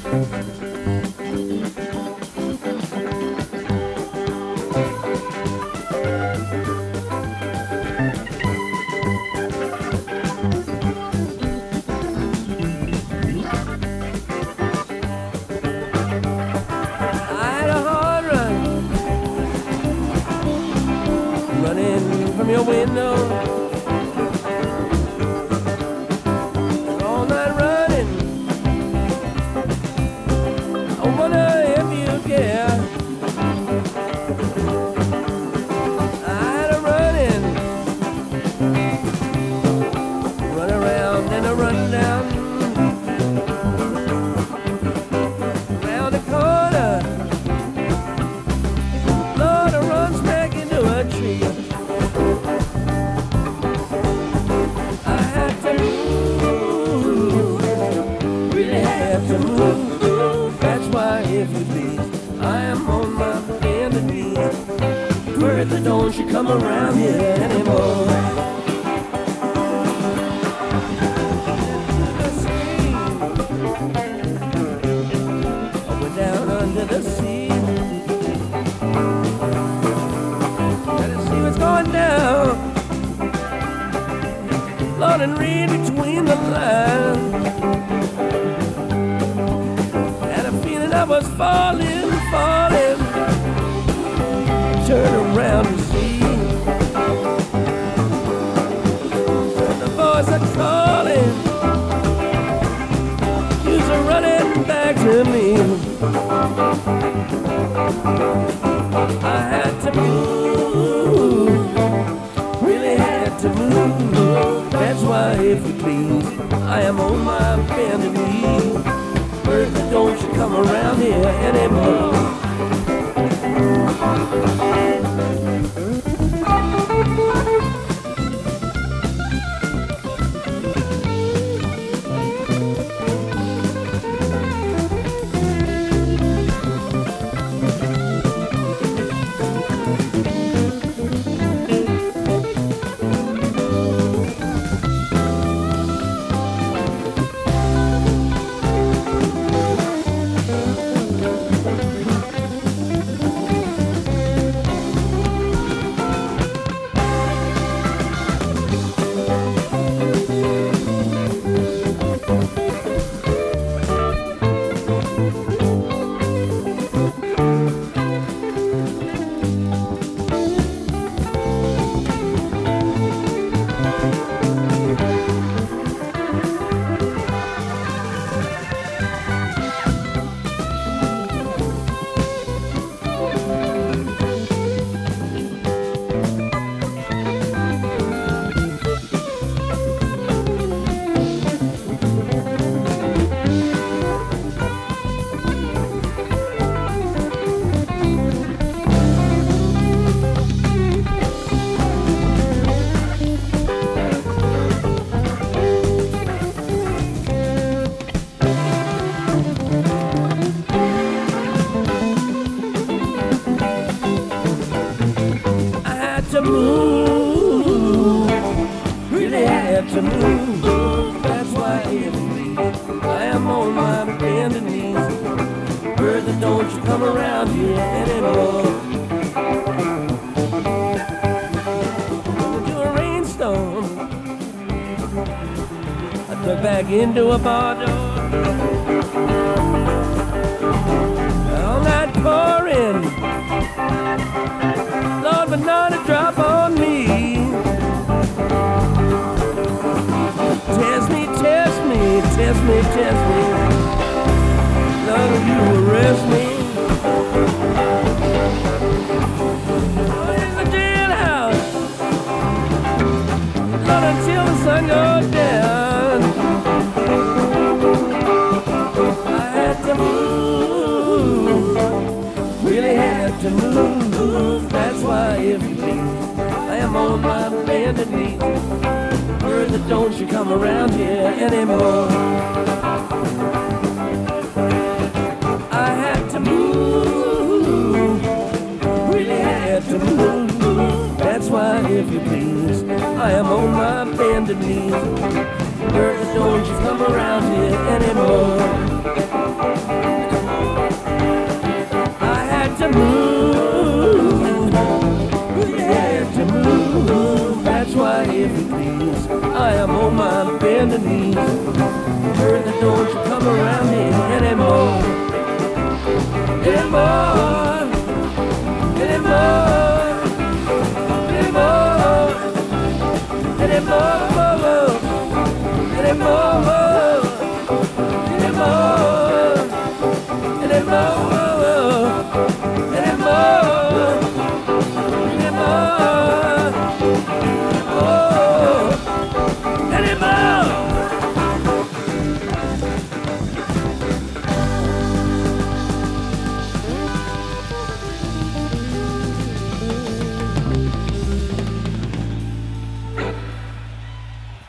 From your window, all night running. I wonder if you care. I had a run around and a run down, round the corner. Lord, I run smack into a tree. If you please, I am on my bended knees. Bertha, don't you come around here anymore. I went down under the sea. Gotta see what's going down. Lord, and read between the lines. I was falling, turn around and see. The voice are calling, you're running back to me. I had to move, really had to move. That's why, if you please, I am on my bended knee. Bertha, don't you come around here anymore. To move, really had to move. That's why I am on my bended knees. Bertha, don't you come around here anymore. Into a rainstorm, I dug back into a bar door. All night pouring, Lord, but not a drop on me. Test me, test me, test me, test me. Lord, will you arrest me? Oh, in the jailhouse, Lord, until the sun goes down. I had to move, really had to move. That's why, if you please, I am on my bended knees. Bertha, don't you come around here anymore. I had to move, really had to move. That's why, if you please, I am on my bended knees. Bertha, don't you come around here anymore. don't you come around here anymore.